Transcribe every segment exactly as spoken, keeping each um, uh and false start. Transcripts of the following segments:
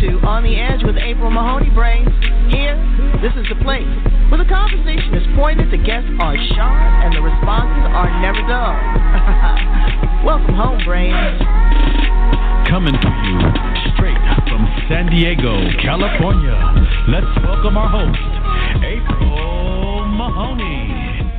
to On the Edge with April Mahoney Brains. Here, this is the place where the conversation is pointed, the guests are sharp, and the responses are never dull. Welcome home, Brains. Coming to you straight from San Diego, California. Let's welcome our host, April Mahoney.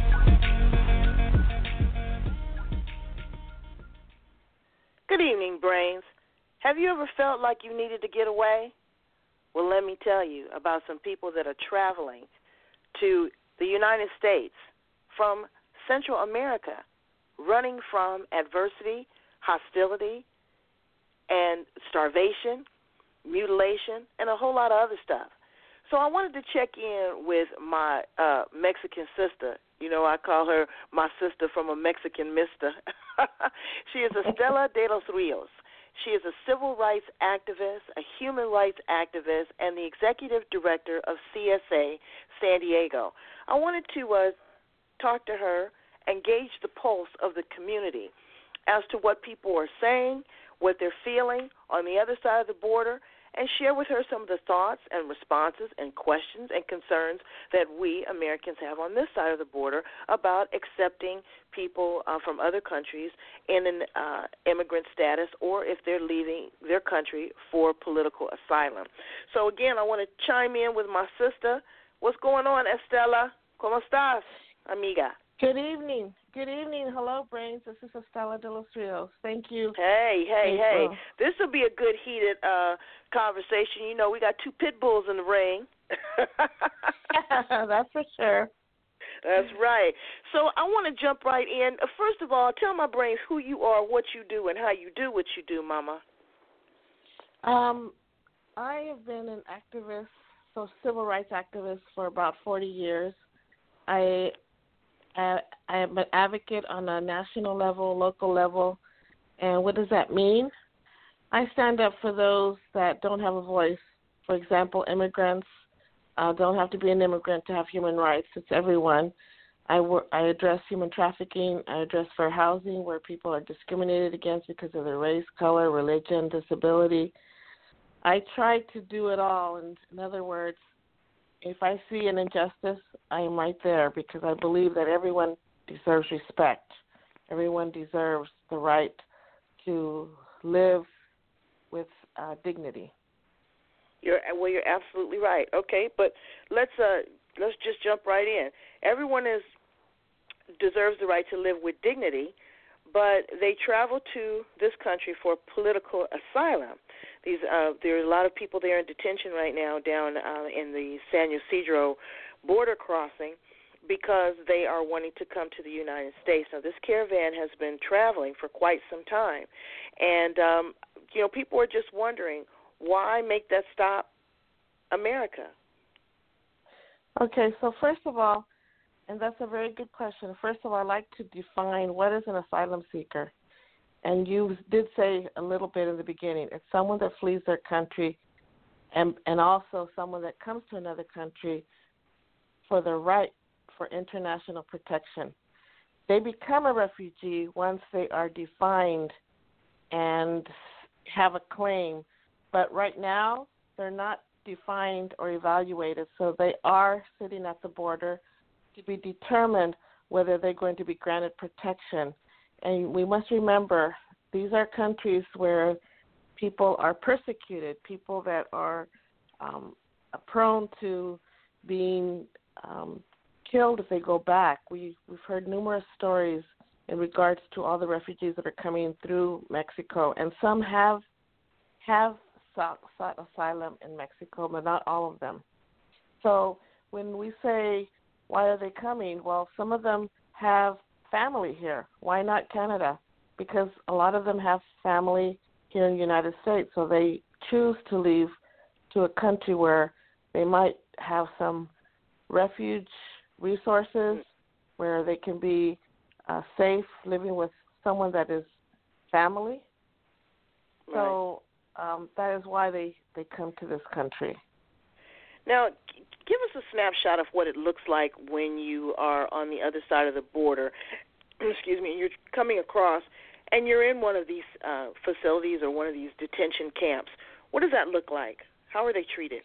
Good evening, Brains. Have you ever felt like you needed to get away? Well, let me tell you about some people that are traveling to the United States from Central America, running from adversity, hostility, and starvation, mutilation, and a whole lot of other stuff. So I wanted to check in with my uh, Mexican sister. You know, I call her my sister from a Mexican mister. She is Estela de los Rios. She is a civil rights activist, a human rights activist, and the executive director of C S A San Diego. I wanted to uh, talk to her and gauge the pulse of the community as to what people are saying, what they're feeling on the other side of the border, and share with her some of the thoughts and responses and questions and concerns that we Americans have on this side of the border about accepting people uh, from other countries in an uh, immigrant status or if they're leaving their country for political asylum. So, again, I want to chime in with my sister. What's going on, Estela? ¿Cómo estás, amiga? Good evening. Good evening. Hello, Brains. This is Estela de los Rios. Thank you. Hey, hey, April. hey. This will be a good heated uh, conversation. You know, we got two pit bulls in the ring. That's for sure. That's right. So I want to jump right in. Uh, First of all, tell my Brains who you are, what you do, and how you do what you do, Mama. Um, I have been an activist, so civil rights activist, for about forty years. I I am an advocate on a national level, local level, and what does that mean? I stand up for those that don't have a voice. For example, immigrants uh, don't have to be an immigrant to have human rights. It's everyone. I, work, I address human trafficking. I address fair housing where people are discriminated against because of their race, color, religion, disability. I try to do it all. And in other words, if I see an injustice, I am right there because I believe that everyone deserves respect. Everyone deserves the right to live with uh, dignity. You're well. You're absolutely right. Okay, but let's uh, let's just jump right in. Everyone is deserves the right to live with dignity, but they travel to this country for political asylum. These uh, there are a lot of people there in detention right now down uh, in the San Ysidro border crossing because they are wanting to come to the United States. Now, this caravan has been traveling for quite some time, and um, you know, people are just wondering why make that stop America. Okay, so first of all, and that's a very good question. First of all, I'd like to define what is an asylum seeker. And you did say a little bit in the beginning. It's someone that flees their country and and also someone that comes to another country for the right for international protection. They become a refugee once they are defined and have a claim. But right now, they're not defined or evaluated, so they are sitting at the border to be determined whether they're going to be granted protection. And we must remember, these are countries where people are persecuted, people that are um, prone to being um, killed if they go back. We, we've heard numerous stories in regards to all the refugees that are coming through Mexico, and some have have sought, sought asylum in Mexico, but not all of them. So when we say, why are they coming? Well, some of them have family here. Why not Canada? Because a lot of them have family here in the United States, so they choose to leave to a country where they might have some refuge resources, where they can be uh, safe living with someone that is family. Right. So um, that is why they, they come to this country. Now, give us a snapshot of what it looks like when you are on the other side of the border. Excuse me, you're coming across, and you're in one of these uh, facilities or one of these detention camps. What does that look like? How are they treated?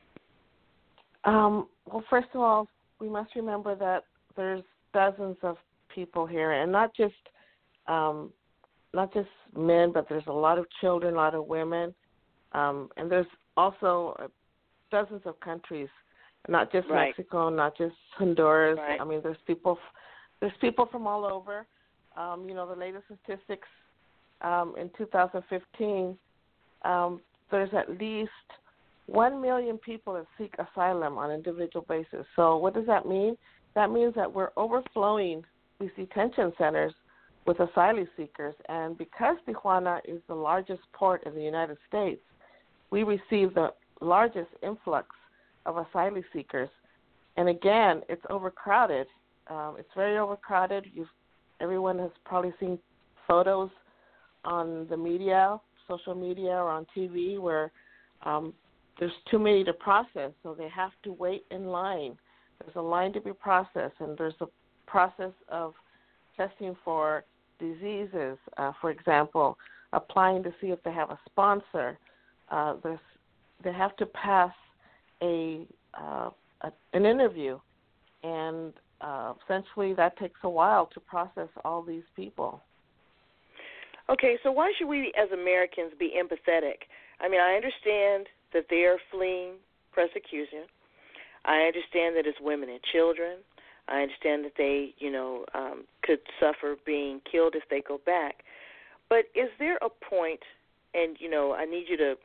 Um, well, first of all, we must remember that there's dozens of people here, and not just um, not just men, but there's a lot of children, a lot of women, um, and there's also uh, dozens of countries, not just right. Mexico, not just Honduras. Right. I mean, there's people there's people from all over. Um, you know, the latest statistics um, in two thousand fifteen, um, there's at least one million people that seek asylum on an individual basis. So what does that mean? That means that we're overflowing these detention centers with asylum seekers. And because Tijuana is the largest port in the United States, we receive the largest influx of asylum seekers. And again, it's overcrowded. Um, it's very overcrowded. You've, everyone has probably seen photos on the media, social media, or on T V where um, there's too many to process, so they have to wait in line. There's a line to be processed, and there's a process of testing for diseases, uh, for example, applying to see if they have a sponsor. Uh, there's, they have to pass a, uh, a an interview, and uh, essentially that takes a while to process all these people. Okay, so why should we as Americans be empathetic? I mean, I understand that they are fleeing persecution. I understand that it's women and children. I understand that they, you know, um, could suffer being killed if they go back. But is there a point, and, you know, I need you to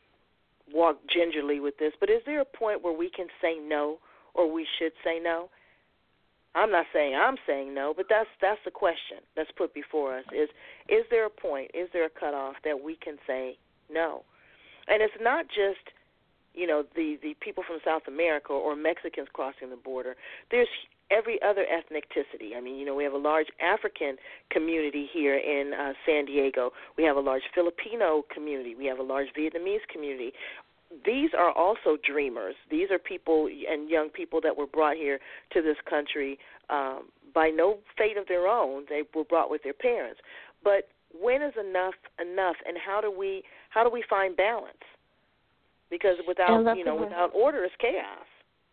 walk gingerly with this, but is there a point where we can say no, or we should say no? I'm not saying I'm saying no, but that's that's the question that's put before us, is is there a point, is there a cutoff that we can say no? And it's not just, you know, the, the people from South America or Mexicans crossing the border. There's every other ethnicity. I mean, you know, we have a large African community here in uh, San Diego. We have a large Filipino community. We have a large Vietnamese community. These are also dreamers. These are people and young people that were brought here to this country um, by no fate of their own. They were brought with their parents. But when is enough enough, and how do we how do we find balance? Because without you know without order, it's chaos.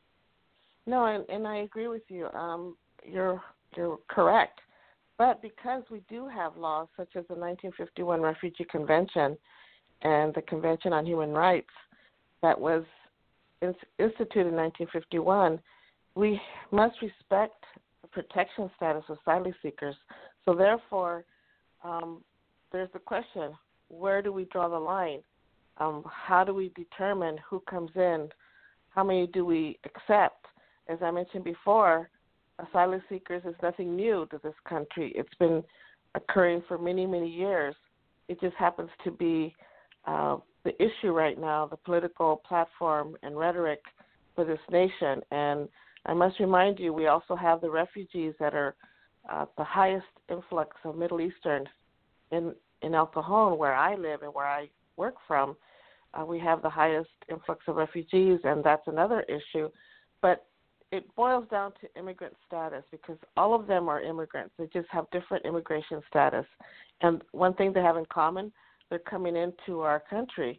No, and, and I agree with you. Um, you're you're correct. But because we do have laws such as the nineteen fifty-one Refugee Convention and the Convention on Human Rights that was in, instituted in nineteen fifty-one, we must respect the protection status of asylum seekers. So therefore, um, there's the question, where do we draw the line? Um, how do we determine who comes in? How many do we accept? As I mentioned before, asylum seekers is nothing new to this country. It's been occurring for many, many years. It just happens to be uh, the issue right now, the political platform and rhetoric for this nation. And I must remind you, we also have the refugees that are uh, the highest influx of Middle Eastern in, in El Cajon, where I live and where I work from. Uh, we have the highest influx of refugees, and that's another issue. But it boils down to immigrant status, because all of them are immigrants. They just have different immigration status. And one thing they have in common, they're coming into our country.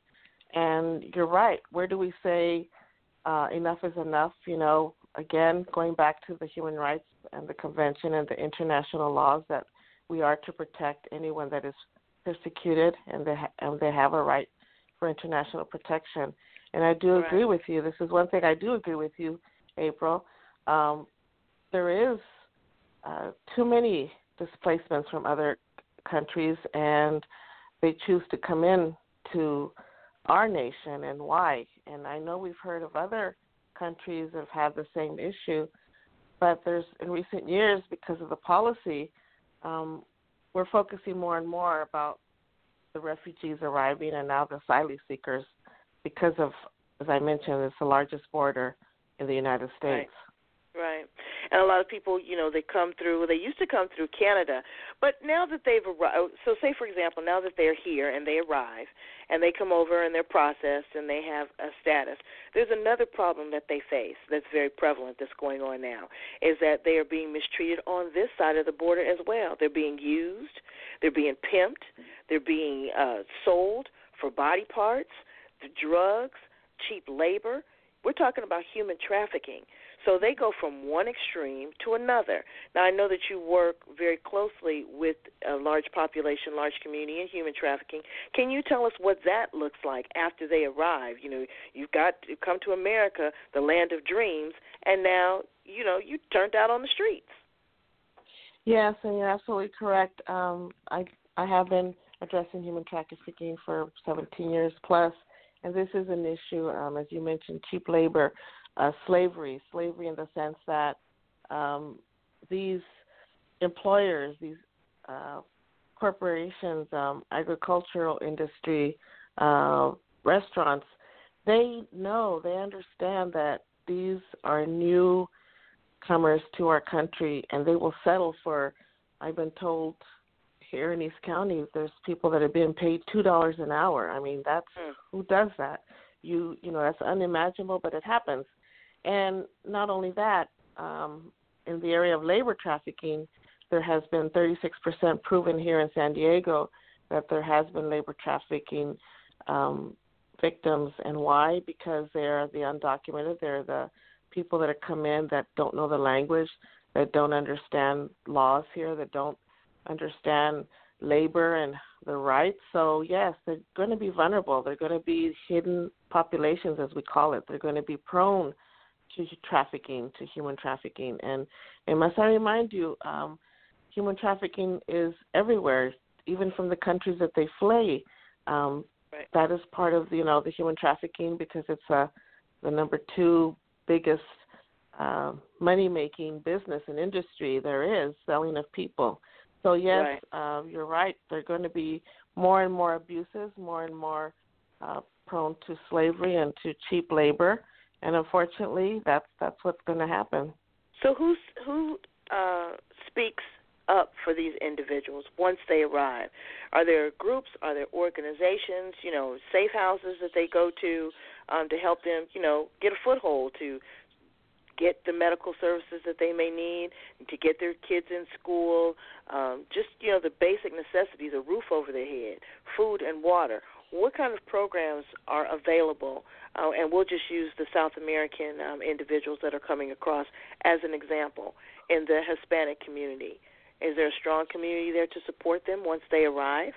And you're right. Where do we say uh, enough is enough? You know, again, going back to the human rights and the convention and the international laws that we are to protect anyone that is persecuted, and they, ha- and they have a right for international protection. And I do right. agree with you. This is one thing I do agree with you, April. Um, there is uh, too many displacements from other countries, and they choose to come in to our nation, and why. And I know we've heard of other countries that have had the same issue, but there's, in recent years, because of the policy, um, we're focusing more and more about the refugees arriving and now the asylum seekers because of, as I mentioned, it's the largest border in the United States. Right. Right. And a lot of people, you know, they come through, they used to come through Canada, but now that they've arrived, so say, for example, now that they're here and they arrive and they come over and they're processed and they have a status, there's another problem that they face that's very prevalent that's going on now, is that they are being mistreated on this side of the border as well. They're being used, they're being pimped, they're being uh, sold for body parts, the drugs, cheap labor. We're talking about human trafficking. So they go from one extreme to another. Now, I know that you work very closely with a large population, large community in human trafficking. Can you tell us what that looks like after they arrive? You know, you've got to come to America, the land of dreams, and now, you know, you turned out on the streets. Yes, and you're absolutely correct. Um, I I have been addressing human trafficking for seventeen years plus, and this is an issue, um, as you mentioned, cheap labor, uh, slavery, slavery in the sense that um, these employers, these uh, corporations, um, agricultural industry, uh, restaurants, they know, they understand that these are new comers to our country, and they will settle for, I've been told here in East County, there's people that are being paid two dollars an hour. I mean, that's, mm. who does that? You you know, that's unimaginable, but it happens. And not only that, um, in the area of labor trafficking, there has been thirty-six percent proven here in San Diego that there has been labor trafficking um, victims. And why? Because they're the undocumented, they're the people that have come in that don't know the language, that don't understand laws here, that don't understand labor and the rights. So, yes, they're going to be vulnerable. They're going to be hidden populations, as we call it. They're going to be prone to trafficking, to human trafficking. And, and must I remind you, um, human trafficking is everywhere, even from the countries that they flee. Um, right. That is part of, you know, the human trafficking because it's uh, the number two biggest uh, money-making business and industry there is, selling of people. So, yes, right. uh, you're right. There are going to be more and more abuses, more and more uh, prone to slavery and to cheap labor. And unfortunately, that's that's what's going to happen. So who's, who uh, speaks up for these individuals once they arrive? Are there groups, are there organizations, you know, safe houses that they go to um, to help them, you know, get a foothold, to get the medical services that they may need, to get their kids in school, um, just, you know, the basic necessities, a roof over their head, food and water? What kind of programs are available? Uh, and we'll just use the South American um, individuals that are coming across as an example in the Hispanic community. Is there a strong community there to support them once they arrive?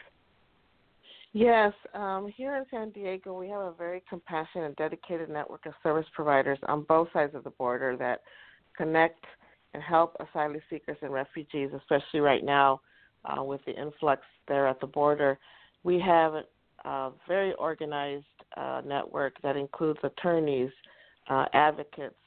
Yes. Um, here in San Diego, we have a very compassionate and dedicated network of service providers on both sides of the border that connect and help asylum seekers and refugees, especially right now uh, with the influx there at the border. We have a very organized uh, network that includes attorneys, uh, advocates,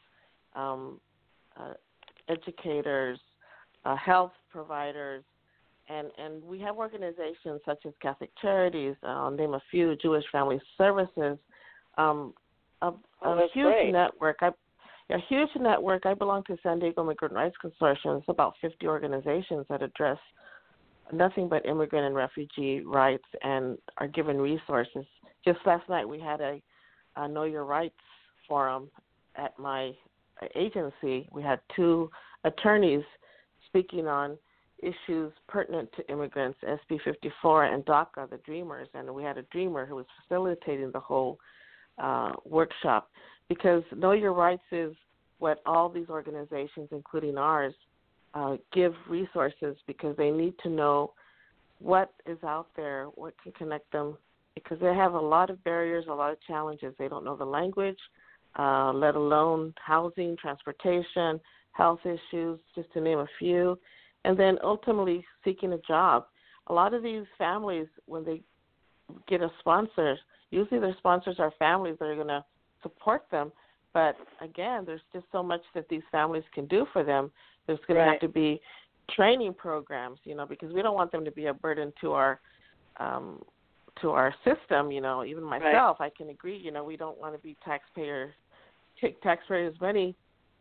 um, uh, educators, uh, health providers, and, and we have organizations such as Catholic Charities, uh, I'll name a few, Jewish Family Services, um, a, oh, a huge great. network. I, a huge network. I belong to San Diego Immigrant Rights Consortium. It's about fifty organizations that address nothing but immigrant and refugee rights and are given resources. Just last night we had a, a Know Your Rights forum at my agency. We had two attorneys speaking on issues pertinent to immigrants, S B fifty-four and DACA, the Dreamers, and we had a dreamer who was facilitating the whole uh, workshop, because Know Your Rights is what all these organizations, including ours, uh, give resources, because they need to know what is out there, what can connect them, because they have a lot of barriers, a lot of challenges. They don't know the language, uh, let alone housing, transportation, health issues, just to name a few. And then ultimately seeking a job. A lot of these families, when they get a sponsor, usually their sponsors are families that are going to support them. But, again, there's just so much that these families can do for them. There's going right. to have to be training programs, you know, because we don't want them to be a burden to our um, to our system, you know. Even myself, right. I can agree, you know, we don't want to be taxpayers, take taxpayers' money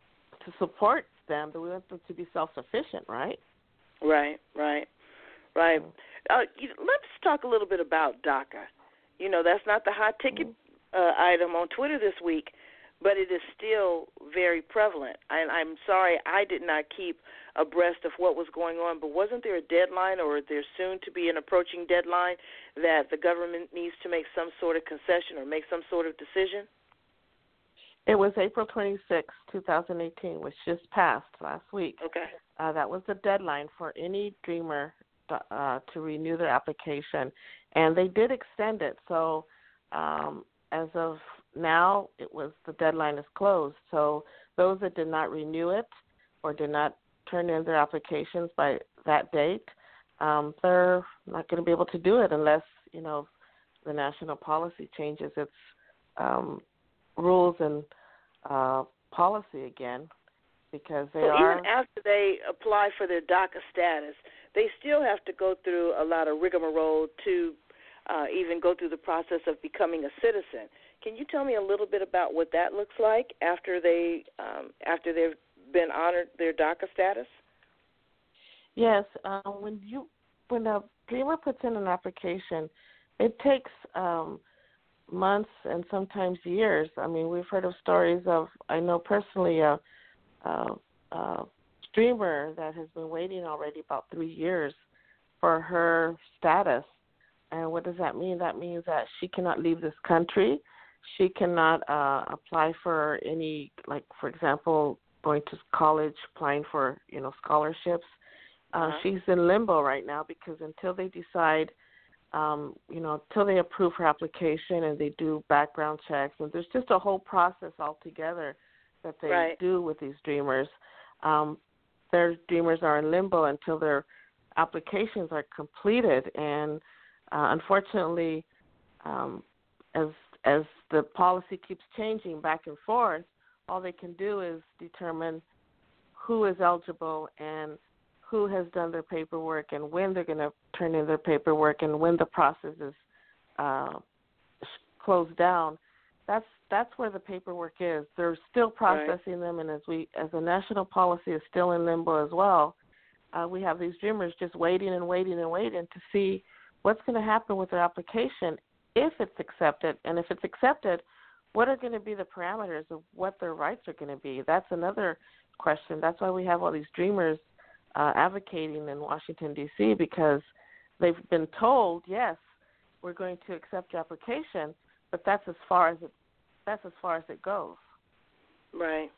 to support them, but we want them to be self-sufficient, right? Right, right, right. Uh, you, let's talk a little bit about DACA. You know, that's not the hot ticket uh, item on Twitter this week, but it is still very prevalent. And I'm sorry I did not keep abreast of what was going on, but wasn't there a deadline, or there's soon to be an approaching deadline, that the government needs to make some sort of concession or make some sort of decision? It was April twenty-sixth, twenty eighteen, which just passed last week. Okay. Uh, that was the deadline for any dreamer uh, to renew their application, and they did extend it. So um, as of now, it was the deadline is closed. So those that did not renew it or did not turn in their applications by that date, um, they're not going to be able to do it unless, you know, the national policy changes its um, rules and uh, policy again, because they so are. Even after they apply for their DACA status, they still have to go through a lot of rigmarole to uh, even go through the process of becoming a citizen. Can you tell me a little bit about what that looks like after they um, after they've been honored their DACA status? Yes, uh, when you when a dreamer puts in an application, it takes um, months and sometimes years. I mean, we've heard of stories of, I know personally, a, a, a dreamer that has been waiting already about three years for her status. And what does that mean? That means that she cannot leave this country. She cannot uh, apply for any, like, for example, going to college, applying for, you know, scholarships. Uh, uh-huh. She's in limbo right now because until they decide, um, you know, until they approve her application and they do background checks, and there's just a whole process altogether that they right. do with these dreamers. Um, their dreamers are in limbo until their applications are completed, and uh, unfortunately, um, as as the policy keeps changing back and forth, all they can do is determine who is eligible and who has done their paperwork and when they're going to turn in their paperwork and when the process is uh, closed down. That's that's where the paperwork is. They're still processing right. them, and as we as the national policy is still in limbo as well, uh, we have these dreamers just waiting and waiting and waiting to see what's going to happen with their application if it's accepted, and if it's accepted, what are going to be the parameters of what their rights are going to be? That's another question. That's why we have all these dreamers uh, advocating in Washington, D C, because they've been told, yes, we're going to accept your application, but that's as far as it that's as far as it goes. Right.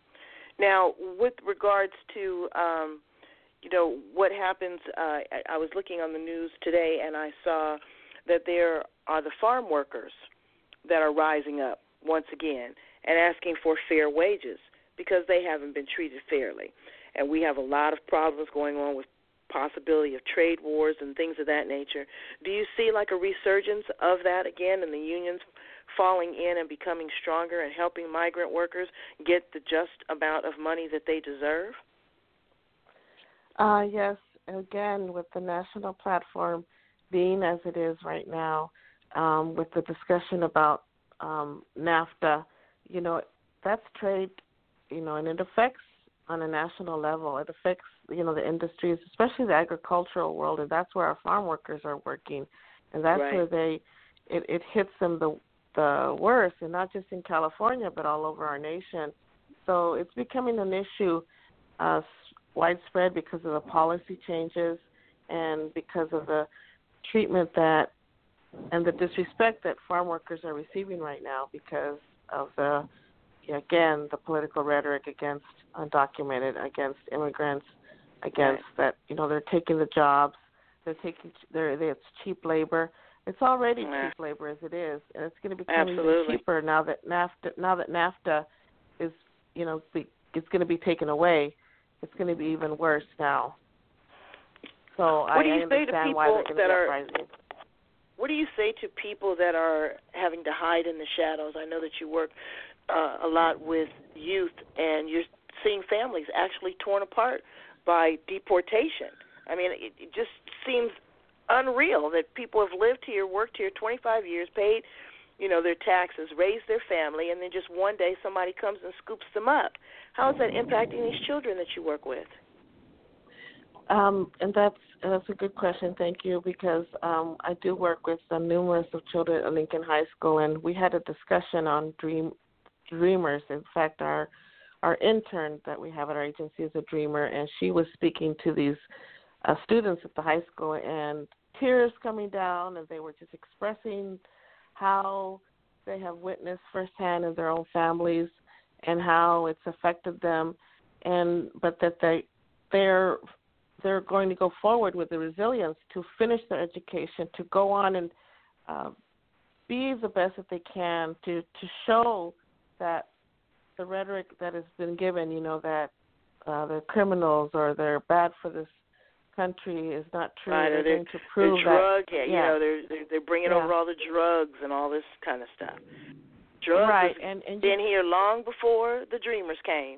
Now, with regards to um, you know what happens, uh, I, I was looking on the news today, and I saw that there are the farm workers that are rising up once again and asking for fair wages because they haven't been treated fairly. And we have a lot of problems going on with possibility of trade wars and things of that nature. Do you see like a resurgence of that again and the unions falling in and becoming stronger and helping migrant workers get the just amount of money that they deserve? Uh, yes. Again, with the national platform being as it is right now, um, with the discussion about um, NAFTA, you know, that's trade, you know, and it affects on a national level. It affects, you know, the industries, especially the agricultural world, and that's where our farm workers are working, and that's right. where they, it, it hits them the the worst, and not just in California, but all over our nation. So it's becoming an issue uh, widespread because of the policy changes and because of the treatment that and the disrespect that farm workers are receiving right now because of the, again, the political rhetoric against undocumented, against immigrants, against right. that, you know, they're taking the jobs, they're taking, they're, they, it's cheap labor. It's already yeah. cheap labor as it is, and it's going to become Absolutely. even cheaper now that NAFTA, now that NAFTA is, you know, be, it's going to be taken away. It's going to be even worse now. So what I, do you I say to understand people why they're going to that be are, uprising. What do you say to people that are having to hide in the shadows? I know that you work uh, a lot with youth, and you're seeing families actually torn apart by deportation. I mean, it, it just seems unreal that people have lived here, worked here twenty-five years, paid, you know, their taxes, raised their family, and then just one day somebody comes and scoops them up. How is that impacting these children that you work with? Um, and that's that's a good question, thank you, because um, I do work with uh, numerous of children at Lincoln High School, and we had a discussion on dream dreamers. In fact, our our intern that we have at our agency is a dreamer, and she was speaking to these uh, students at the high school, and tears coming down, and they were just expressing how they have witnessed firsthand in their own families and how it's affected them, and but that they they're they're going to go forward with the resilience to finish their education, to go on and uh, be the best that they can, to to show that the rhetoric that has been given, you know, that uh, they're criminals or they're bad for this country is not true. Right, they're, they're going to prove they're drug, that. Yeah, you yeah. know, they're they're, they're bringing yeah. over all the drugs and all this kind of stuff. Drugs right, has and, and been you, here long before the Dreamers came.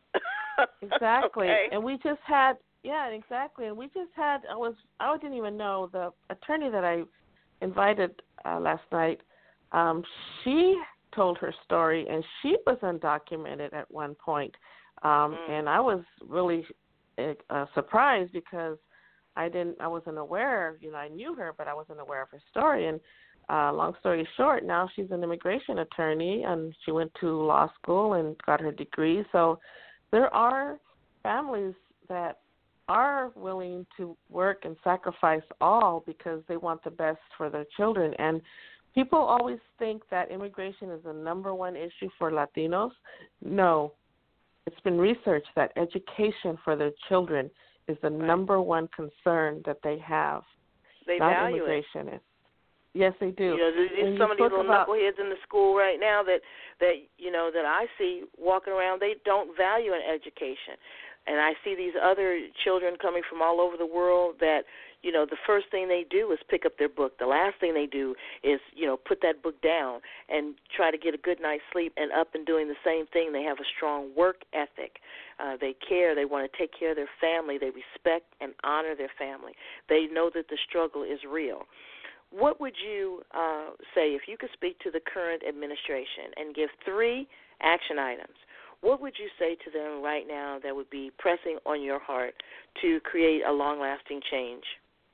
Exactly, okay. and we just had, yeah, exactly, and we just had. I was, I didn't even know the attorney that I invited uh, last night. Um, she told her story, and she was undocumented at one point, um, mm. and I was really uh, surprised because I didn't, I wasn't aware. You know, I knew her, but I wasn't aware of her story. And uh, long story short, now she's an immigration attorney, and she went to law school and got her degree. So there are families that are willing to work and sacrifice all because they want the best for their children. And people always think that immigration is the number one issue for Latinos. No, it's been researched that education for their children is the right. number one concern that they have. They not value immigration. it. Yes, they do. You know, there's some of these little about, knuckleheads in the school right now that, that, you know, that I see walking around, they don't value an education. And I see these other children coming from all over the world that, you know, the first thing they do is pick up their book. The last thing they do is, you know, put that book down and try to get a good night's sleep, and up and doing the same thing. They have a strong work ethic. Uh, they care. They want to take care of their family. They respect and honor their family. They know that the struggle is real. What would you uh, say if you could speak to the current administration and give three action items? What would you say to them right now that would be pressing on your heart to create a long-lasting change?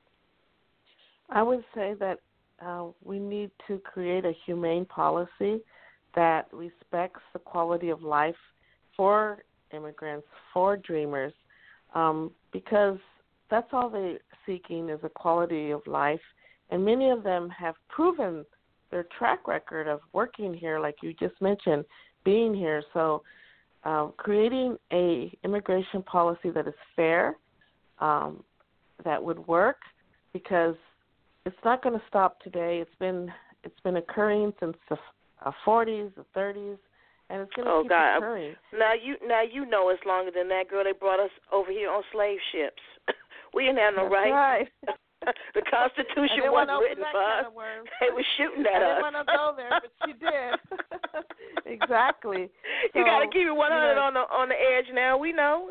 I would say that uh, we need to create a humane policy that respects the quality of life for immigrants, for dreamers, um, because that's all they're seeking is a quality of life. And many of them have proven their track record of working here, like you just mentioned, being here. So uh, creating a immigration policy that is fair, um, that would work, because it's not going to stop today. It's been it's been occurring since the uh, forties, the thirties, and it's going to oh, keep God. occurring. Now you now you know it's longer than that, girl. They brought us over here on slave ships. We didn't have no That's rights. Right. The Constitution wasn't written for us. They were shooting at I us. I didn't want to go there, but she did. Exactly. You so, got to keep it one hundred you know, on the on the edge now. We know.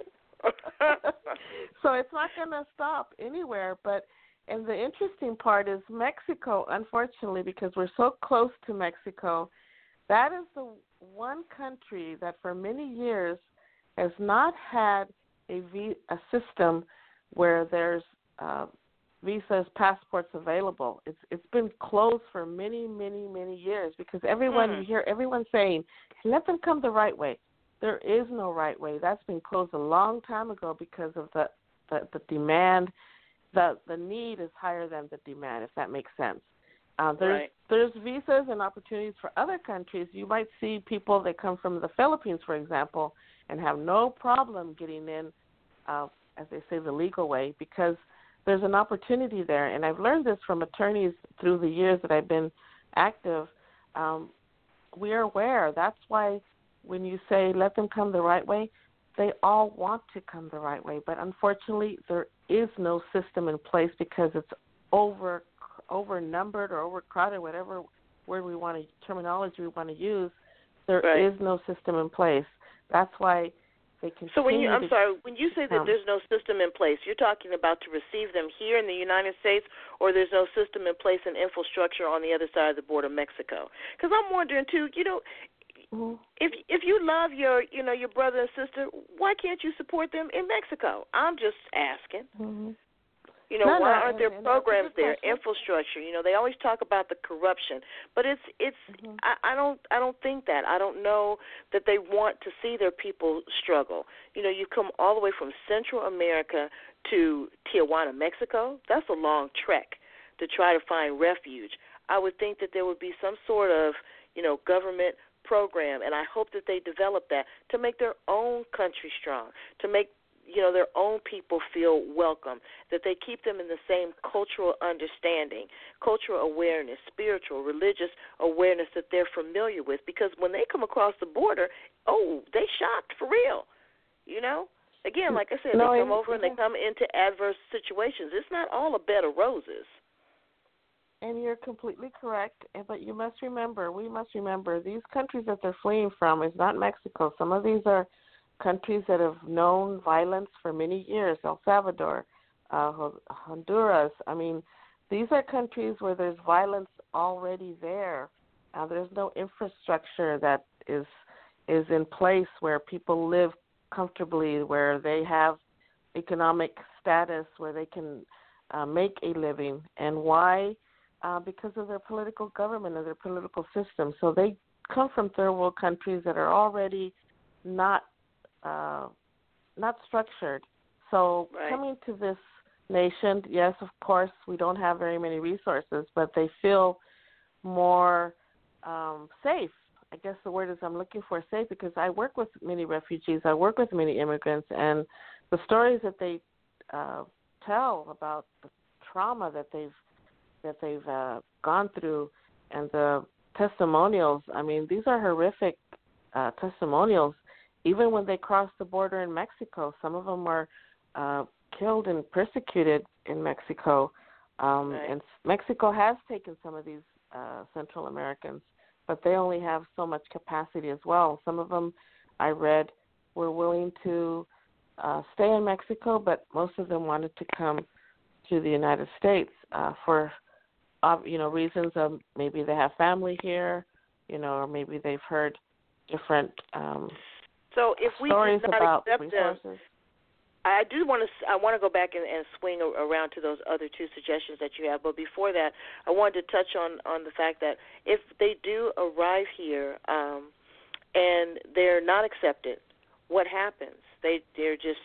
So it's not going to stop anywhere. But and the interesting part is Mexico, unfortunately, because we're so close to Mexico, that is the one country that for many years has not had a, v, a system where there's uh, visas, passports available. It's it's been closed for many, many, many years because everyone, mm. you hear everyone saying, let them come the right way. There is no right way. That's been closed a long time ago because of the, the, the demand. The the need is higher than the demand, if that makes sense. Uh, there's right. there's visas and opportunities for other countries. You might see people that come from the Philippines, for example, and have no problem getting in, uh, as they say, the legal way, because there's an opportunity there. And I've learned this from attorneys through the years that I've been active. Um, we are aware. That's why when you say let them come the right way, they all want to come the right way. But unfortunately, there is no system in place because it's over over-numbered or overcrowded, whatever word we want to, terminology we want to use. There right. is no system in place. That's why they continue. So when you, I'm to sorry, when you say that um, there's no system in place, you're talking about to receive them here in the United States, or there's no system in place and infrastructure on the other side of the border, Mexico? Because I'm wondering too, you know, mm-hmm. if if you love your, you know, your brother and sister, why can't you support them in Mexico? I'm just asking. Mm-hmm. You know, no, why no, aren't there and, and programs there, question. infrastructure? You know, they always talk about the corruption, but it's it's. Mm-hmm. I, I don't I don't think that. I don't know that they want to see their people struggle. You know, you come all the way from Central America to Tijuana, Mexico. That's a long trek to try to find refuge. I would think that there would be some sort of, you know, government program, and I hope that they develop that to make their own country strong, to make you know, their own people feel welcome, that they keep them in the same cultural understanding, cultural awareness, spiritual, religious awareness that they're familiar with. Because when they come across the border, oh, they shocked for real, you know? Again, like I said, no, they come I, over and they come into adverse situations. It's not all a bed of roses. And you're completely correct, but you must remember, we must remember, these countries that they're fleeing from is not Mexico. Some of these are countries that have known violence for many years, El Salvador, uh, Honduras. I mean, these are countries where there's violence already there. Uh, there's no infrastructure that is is in place where people live comfortably, where they have economic status, where they can uh, make a living. And why? Uh, because of their political government and their political system. So they come from third world countries that are already not Uh, not structured. So right. coming to this nation, yes, of course, we don't have very many resources, but they feel more um, safe. I guess the word is I'm looking for safe, because I work with many refugees. I work with many immigrants, and the stories that they uh, tell about the trauma that they've that they've uh, gone through and the testimonials, I mean, these are horrific uh, testimonials. Even when they crossed the border in Mexico, some of them were uh, killed and persecuted in Mexico. Um, right. And Mexico has taken some of these uh, Central Americans, but they only have so much capacity as well. Some of them, I read, were willing to uh, stay in Mexico, but most of them wanted to come to the United States uh, for, uh, you know, reasons of maybe they have family here, you know, or maybe they've heard different um So if we stories did not about accept resources. them, I do want to. I want to go back and, and swing around to those other two suggestions that you have. But before that, I wanted to touch on, on the fact that if they do arrive here um, and they're not accepted, what happens? They they're just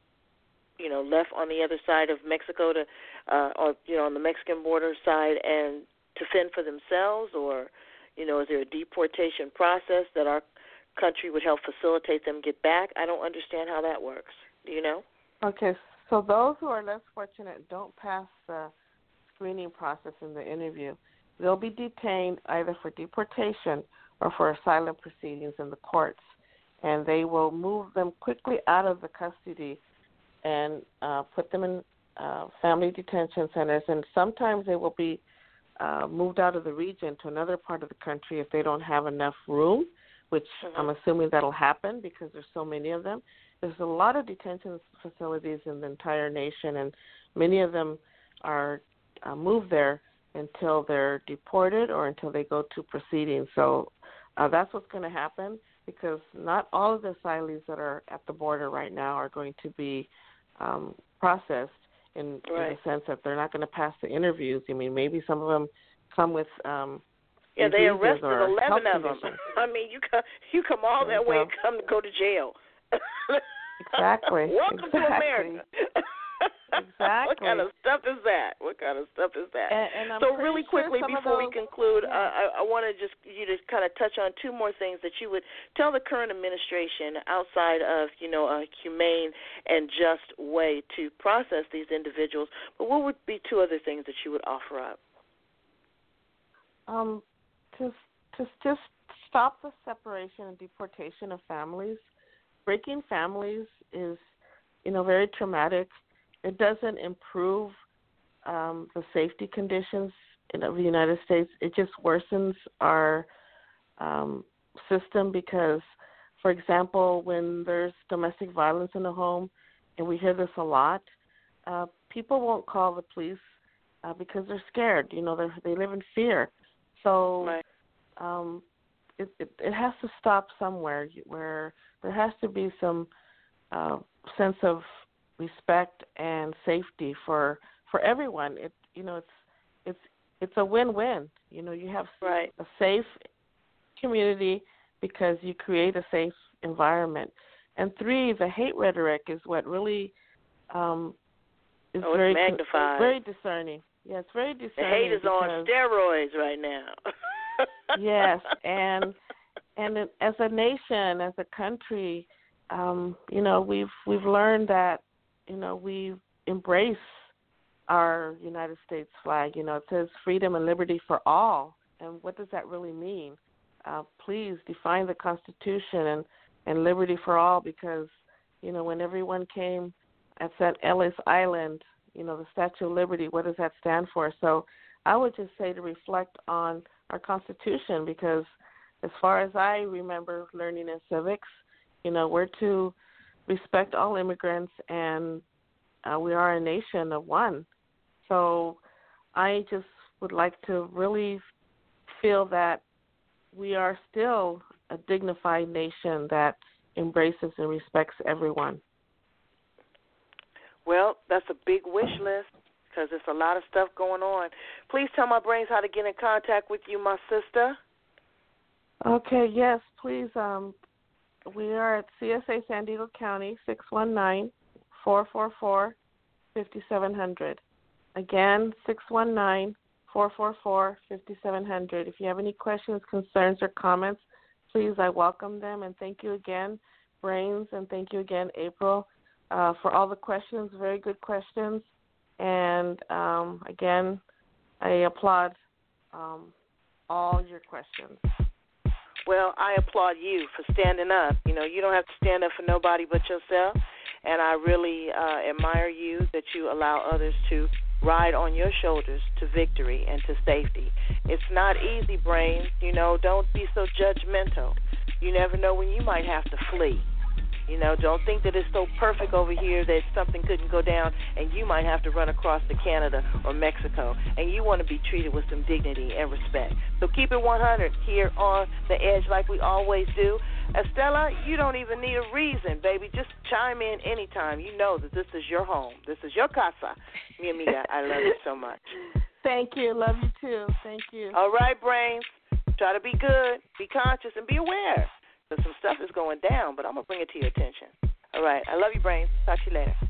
you know left on the other side of Mexico to, uh, or you know on the Mexican border side and to fend for themselves, or you know is there a deportation process that our country would help facilitate them get back? I don't understand how that works. Do you know? Okay, so those who are less fortunate don't pass the screening process in the interview. They'll be detained either for deportation or for asylum proceedings in the courts, and they will move them quickly out of the custody and uh, put them in uh, family detention centers, and sometimes they will be uh, moved out of the region to another part of the country if they don't have enough room, which mm-hmm. I'm assuming that'll happen because there's so many of them. There's a lot of detention facilities in the entire nation, and many of them are uh, moved there until they're deported or until they go to proceedings. So uh, that's what's going to happen, because not all of the asylees that are at the border right now are going to be um, processed in, right. in the sense that they're not going to pass the interviews. I mean, maybe some of them come with um, yeah, they arrested eleven of them. I mean, you come you come all that way and come to go to jail. Exactly. Welcome exactly. to America. Exactly. What kind of stuff is that? What kind of stuff is that? And, and I'm so really sure quickly before those, we conclude, yeah. uh, I, I want to just you to kind of touch on two more things that you would tell the current administration outside of you know a humane and just way to process these individuals. But what would be two other things that you would offer up? Um, to to just stop the separation and deportation of families. Breaking families is, you know, very traumatic. It doesn't improve um, the safety conditions in the United States. It just worsens our um, system because, for example, when there's domestic violence in the home, and we hear this a lot, uh, people won't call the police uh, because they're scared. You know, they they live in fear. So right. um, it, it it has to stop somewhere where there has to be some uh, sense of respect and safety for for everyone. It you know it's it's it's a win-win. You know, you have right. a safe community because you create a safe environment. And three, the hate rhetoric is what really um, is oh, very magnified. very discerning. Yeah, it's very discerning. The hate is on steroids right now. Yes, and and as a nation, as a country, um, you know, we've we've learned that, you know, we embrace our United States flag. You know, it says freedom and liberty for all. And what does that really mean? Uh, please define the Constitution and, and liberty for all, because, you know, when everyone came at that Ellis Island, you know, the Statue of Liberty, what does that stand for? So I would just say to reflect on our Constitution, because as far as I remember learning in civics, you know, we're to respect all immigrants, and uh, we are a nation of one. So I just would like to really feel that we are still a dignified nation that embraces and respects everyone. Well, that's a big wish list, because there's a lot of stuff going on. Please tell my brains how to get in contact with you, my sister. Okay, yes, please. Um, we are at C S A San Diego County, six one nine, four four four, five seven zero zero. Again, six one nine, four four four, five seven zero zero. If you have any questions, concerns, or comments, please, I welcome them. And thank you again, Brains, and thank you again, April, uh, for all the questions, very good questions. And, um, again, I applaud um, all your questions. Well, I applaud you for standing up. You know, you don't have to stand up for nobody but yourself. And I really uh, admire you that you allow others to ride on your shoulders to victory and to safety. It's not easy, Brains. You know, don't be so judgmental. You never know when you might have to flee. You know, don't think that it's so perfect over here that something couldn't go down and you might have to run across to Canada or Mexico, and you want to be treated with some dignity and respect. So keep it one hundred here on The Edge like we always do. Estella, you don't even need a reason, baby. Just chime in anytime. You know that this is your home. This is your casa. Mi amiga, I love you so much. Thank you. Love you too. Thank you. All right, Brains. Try to be good, be conscious, and be aware. Because some stuff is going down, but I'm going to bring it to your attention. All right. I love you, Brains. Talk to you later.